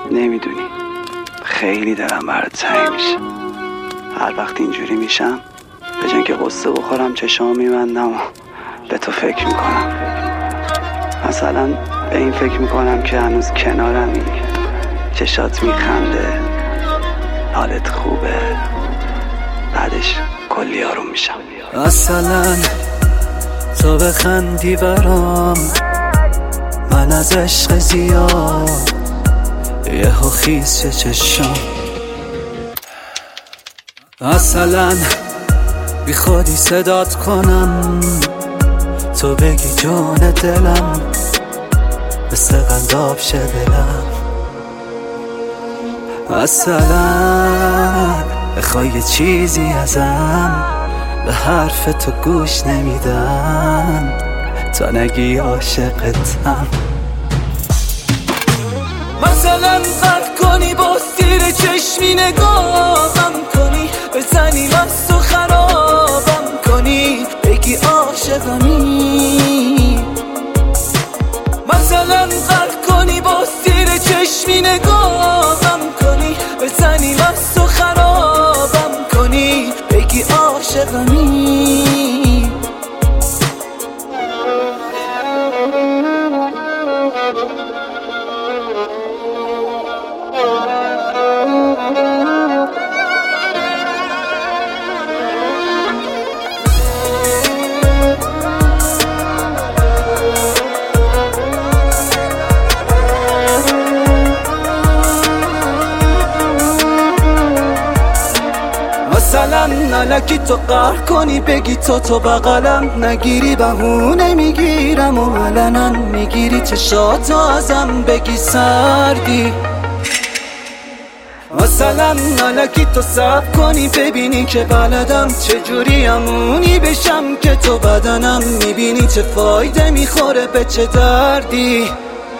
نمیدونی خیلی دلم برات تنگ میشه. هر وقت اینجوری میشم به جای که قصه بخورم چشام میبندم و به تو فکر میکنم. مثلا به این فکر میکنم که هنوز کنارمی، چشات میخنده، حالت خوبه، بعدش کلی آروم میشم. مثلا تو بخندی برام، من از عشق زیاد یهو خیس چشام. مثلا بی خودی صدات کنم، تو بگی جون دلم، مثل قنداب شه دلم. مثلا بخوای یه چیزی ازم، به حرف تو گوش نمیدم تا نگی عاشقتم. مثلا قد کنی با سیر چشمی نگاهم کنی، بزنی مست و خرابم کنی، بگی عاشقمی. مثلا قد کنی با سیر چشمی نگاهم کنی، بزنی مست و خرابم کنی، بگی عاشقمی. مثلا نلکی تو قهر کنی، بگی تو بغلم نگیری، بهونه میگیرم و علنا میگیری چشاتو ازم، بگی سردی. مثلا نلکی تو صبر کنی، ببینی که بلدم چجوری امونی بشم که تو بدنم، میبینی چه فایده میخوره به چه دردی.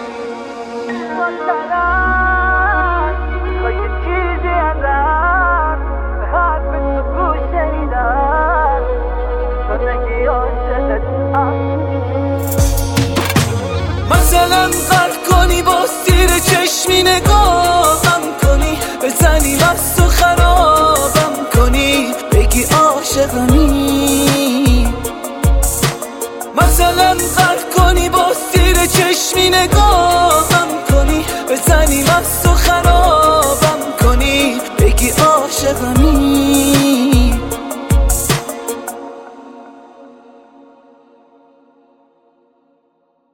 مثلا قد کنی با سیر چشمی نگاهم کنی، بزنی مست و خرابم کنی، بگی عاشقمی. مثلا